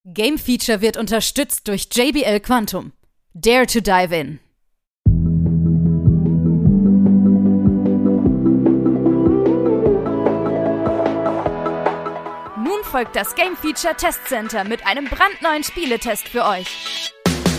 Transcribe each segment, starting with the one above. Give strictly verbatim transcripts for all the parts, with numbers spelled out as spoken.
Game Feature wird unterstützt durch J B L Quantum. Dare to dive in. Nun folgt das Game Feature Test Center mit einem brandneuen Spieletest für euch.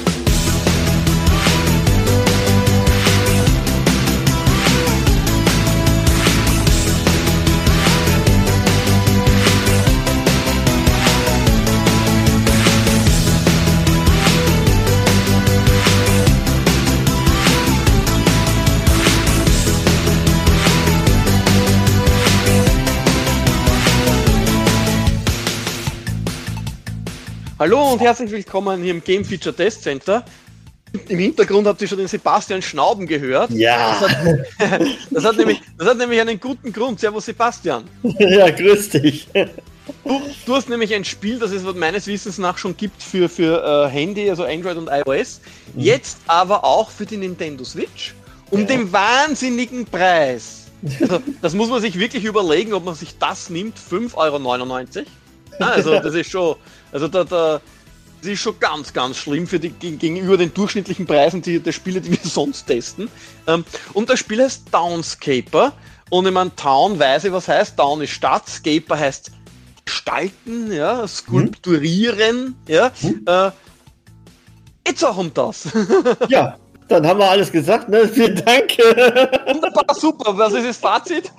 Hallo und herzlich willkommen hier im Game Feature Test Center. Im Hintergrund habt ihr schon den Sebastian Schnauben gehört. Ja. Das hat, das hat, nämlich, das hat nämlich einen guten Grund. Servus Sebastian. Ja, grüß dich. Du, du hast nämlich ein Spiel, das es meines Wissens nach schon gibt für, für uh, Handy, also Android und iOS. Mhm. Jetzt aber auch für die Nintendo Switch. Um ja. den wahnsinnigen Preis. Also, das muss man sich wirklich überlegen, ob man sich das nimmt. fünf Euro neunundneunzig. Also das ist schon... Also da, da, das ist schon ganz, ganz schlimm für die, gegenüber den durchschnittlichen Preisen die, der Spiele, die wir sonst testen. Ähm, und das Spiel heißt Townscaper. Und ich meine, Town weiß ich, was heißt. Town ist Stadt, Scaper heißt gestalten, ja, skulpturieren. Ja. Hm. Äh, jetzt auch um das. Ja. Dann haben wir alles gesagt, ne? Vielen Dank. Wunderbar, super. Was ist das Fazit?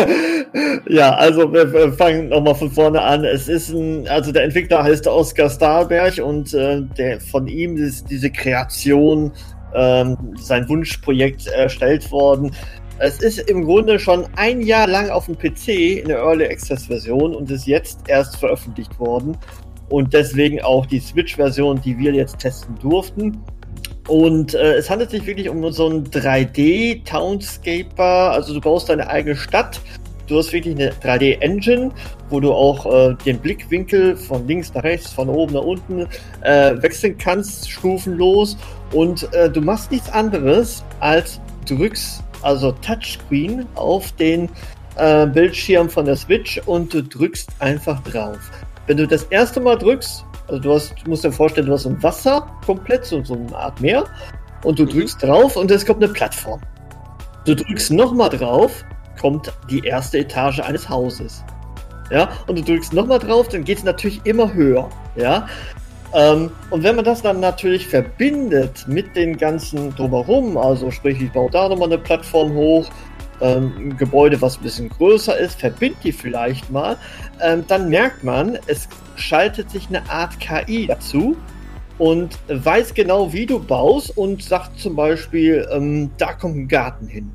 Ja, also wir fangen nochmal von vorne an. Es ist ein, also der Entwickler heißt Oskar Stahlberg und äh, der von ihm ist diese Kreation, ähm, sein Wunschprojekt erstellt worden. Es ist im Grunde schon ein Jahr lang auf dem P C in der Early Access Version und ist jetzt erst veröffentlicht worden. Und deswegen auch die Switch-Version, die wir jetzt testen durften. Und äh, es handelt sich wirklich um so einen drei D-Townscaper, also du baust deine eigene Stadt, du hast wirklich eine drei D-Engine, wo du auch äh, den Blickwinkel von links nach rechts, von oben nach unten äh, wechseln kannst, stufenlos, und äh, du machst nichts anderes als drückst, also Touchscreen auf den äh, Bildschirm von der Switch und du drückst einfach drauf. Wenn du das erste Mal drückst, also du, hast, du musst dir vorstellen, du hast ein Wasser komplett, so, so eine Art Meer, und du drückst drauf und es kommt eine Plattform. Du drückst nochmal drauf, kommt die erste Etage eines Hauses. Ja, und du drückst nochmal drauf, dann geht es natürlich immer höher. Ja, ähm, und wenn man das dann natürlich verbindet mit den ganzen drumherum, also sprich, ich baue da nochmal eine Plattform hoch, ähm, ein Gebäude, was ein bisschen größer ist, verbind die vielleicht mal, ähm, dann merkt man, es schaltet sich eine Art K I dazu und weiß genau, wie du baust und sagt zum Beispiel, ähm, da kommt ein Garten hin.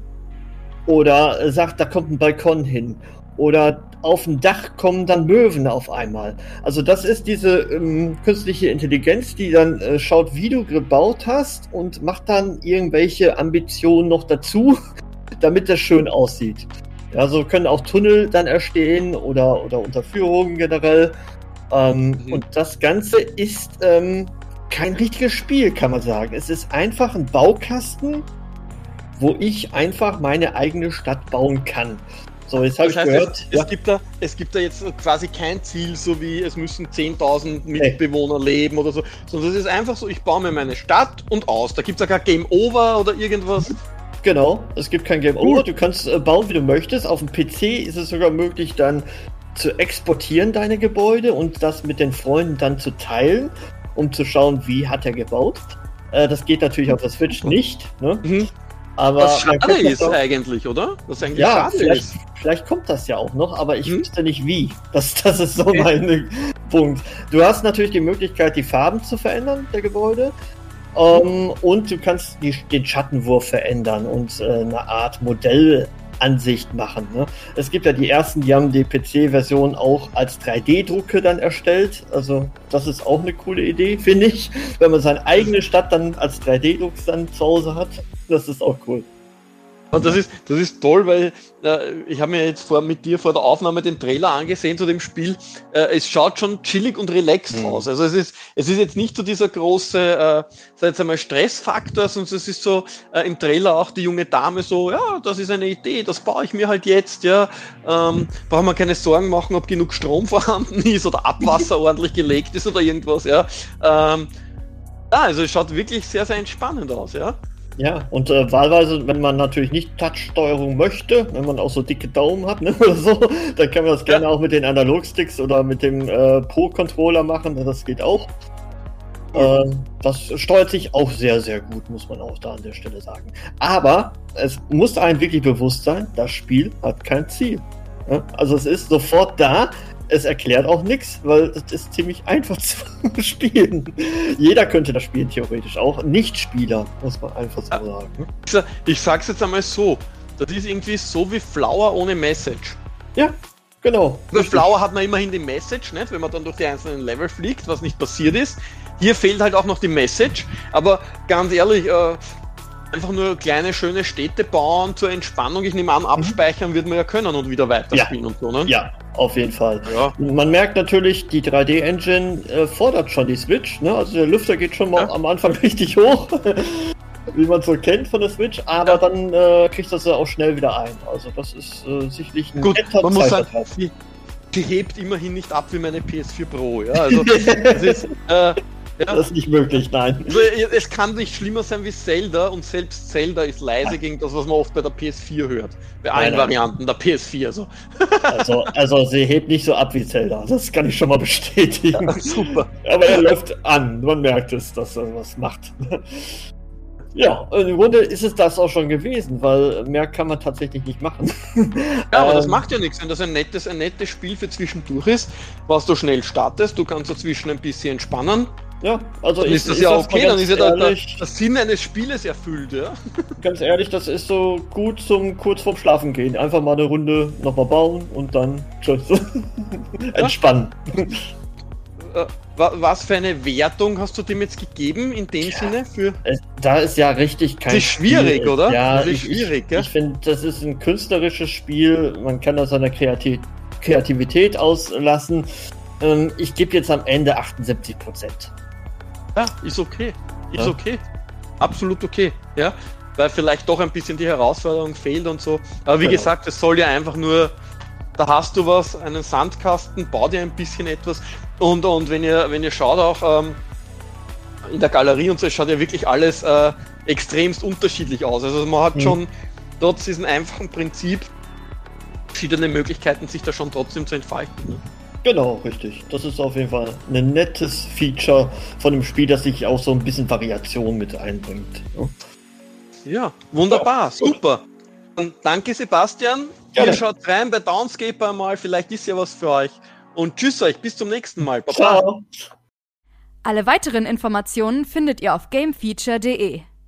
Oder äh, sagt, da kommt ein Balkon hin. Oder auf dem Dach kommen dann Möwen auf einmal. Also das ist diese ähm, künstliche Intelligenz, die dann äh, schaut, wie du gebaut hast und macht dann irgendwelche Ambitionen noch dazu, damit das schön aussieht. Ja, so können auch Tunnel dann entstehen oder, oder Unterführungen generell. Ähm, mhm. Und das Ganze ist ähm, kein richtiges Spiel, kann man sagen. Es ist einfach ein Baukasten, wo ich einfach meine eigene Stadt bauen kann. So, jetzt habe ich gehört... Es, ja. es, gibt da, es gibt da jetzt quasi kein Ziel, so wie es müssen zehntausend Mitbewohner nee. leben oder so, sondern es ist einfach so, ich baue mir meine Stadt und aus. Da gibt es ja kein Game Over oder irgendwas. Genau, es gibt kein Game Over. Du kannst äh, bauen, wie du möchtest. Auf dem P C ist es sogar möglich, dann zu exportieren, deine Gebäude, und das mit den Freunden dann zu teilen, um zu schauen, wie hat er gebaut. Äh, das geht natürlich auf der Switch nicht. Ne? Mhm. Aber was schade ist auch, eigentlich, oder? Was eigentlich ja, schade vielleicht, ist. Vielleicht kommt das ja auch noch, aber ich hm? wüsste nicht wie. Das, das ist so okay. mein Punkt. Du hast natürlich die Möglichkeit, die Farben zu verändern der Gebäude. Um, und du kannst die, den Schattenwurf verändern und äh, eine Art Modellansicht machen. Ne? Es gibt ja die ersten, die haben die P C-Version auch als drei D-Drucke dann erstellt. Also das ist auch eine coole Idee, finde ich. Wenn man seine eigene Stadt dann als drei D-Druck dann zu Hause hat, das ist auch cool. Und das ist, das ist toll, weil äh, ich habe mir jetzt vor, mit dir vor der Aufnahme den Trailer angesehen zu dem Spiel. Äh, es schaut schon chillig und relaxed mhm. aus. Also es ist, es ist jetzt nicht so dieser große, äh, sag jetzt einmal Stressfaktor, sondern es ist so äh, im Trailer auch die junge Dame so, ja, das ist eine Idee, das baue ich mir halt jetzt, ja. Ähm, brauchen wir keine Sorgen machen, ob genug Strom vorhanden ist oder Abwasser ordentlich gelegt ist oder irgendwas, ja. Ähm, ja, also es schaut wirklich sehr, sehr entspannend aus, ja. Ja, und äh, wahlweise, wenn man natürlich nicht Touch-Steuerung möchte, wenn man auch so dicke Daumen hat, ne, oder so, dann kann man das gerne ja. auch mit den Analogsticks oder mit dem äh, Pro-Controller machen, das geht auch. Äh, das steuert sich auch sehr, sehr gut, muss man auch da an der Stelle sagen. Aber es muss einem wirklich bewusst sein, das Spiel hat kein Ziel. Ja? Also es ist sofort da. Es erklärt auch nichts, weil es ist ziemlich einfach zu spielen. Jeder könnte das spielen, theoretisch auch. Nicht-Spieler, muss man einfach so sagen. Ich sag's jetzt einmal so, das ist irgendwie so wie Flower ohne Message. Ja, genau. Bei Flower hat man immerhin die Message, nicht? Wenn man dann durch die einzelnen Level fliegt, was nicht passiert ist. Hier fehlt halt auch noch die Message, aber ganz ehrlich, äh, einfach nur kleine, schöne Städte bauen zur Entspannung. Ich nehme an, abspeichern wird man ja können und wieder weiterspielen ja. und so, ne? Ja, auf jeden Fall. Ja. Man merkt natürlich, die drei D-Engine äh, fordert schon die Switch, ne? Also der Lüfter geht schon mal ja. am Anfang richtig hoch, wie man so kennt von der Switch, aber ja. dann äh, kriegt das ja auch schnell wieder ein. Also das ist äh, sicherlich ein Gut, man muss sagen, sie, sie hebt immerhin nicht ab wie meine P S vier Pro, ja? Also das ist... Äh, Ja. Das ist nicht möglich, nein. Also, es kann nicht schlimmer sein wie Zelda und selbst Zelda ist leise nein. gegen das, was man oft bei der P S vier hört. Bei allen nein, nein. Varianten der P S vier. So. Also, also sie hebt nicht so ab wie Zelda, das kann ich schon mal bestätigen. Ja, super. Aber er läuft an, man merkt es, dass er was macht. Ja, im Grunde ist es das auch schon gewesen, weil mehr kann man tatsächlich nicht machen. Ja, aber ähm, das macht ja nichts, wenn das ein nettes, ein nettes Spiel für zwischendurch ist, was du schnell startest, du kannst dazwischen ein bisschen entspannen. Ja, also dann ich, ist das ich ja okay, dann ist ja der, der, ehrlich, der Sinn eines Spieles erfüllt, ja. Ganz ehrlich, das ist so gut zum kurz vorm Schlafen gehen. Einfach mal eine Runde nochmal bauen und dann tschüss. Entspannen. Ja. Was für eine Wertung hast du dem jetzt gegeben in dem ja, Sinne? Für da ist ja richtig kein. Das ist schwierig, Spiel. oder? Ja, das ist ich, schwierig, ich, ja? ich finde, das ist ein künstlerisches Spiel. Man kann das seiner Kreativ- Kreativität auslassen. Ähm, ich gebe jetzt am Ende achtundsiebzig Prozent. Ja, ist okay. Ist ja. okay. Absolut okay. Ja, weil vielleicht doch ein bisschen die Herausforderung fehlt und so. Aber wie genau. gesagt, es soll ja einfach nur, da hast du was, einen Sandkasten, bau dir ein bisschen etwas. Und, und wenn ihr, wenn ihr schaut auch ähm, in der Galerie und so, es schaut ja wirklich alles äh, extremst unterschiedlich aus. Also man hat mhm. schon trotz diesem einfachen Prinzip verschiedene Möglichkeiten, sich da schon trotzdem zu entfalten. Ne? Genau, richtig. Das ist auf jeden Fall ein nettes Feature von dem Spiel, das sich auch so ein bisschen Variation mit einbringt. Ja, ja wunderbar, ja, super. Dann danke Sebastian. Ja, ihr schaut rein bei Downscaper mal, vielleicht ist ja was für euch. Und tschüss euch, bis zum nächsten Mal. Baba. Ciao. Alle weiteren Informationen findet ihr auf gamefeature punkt de.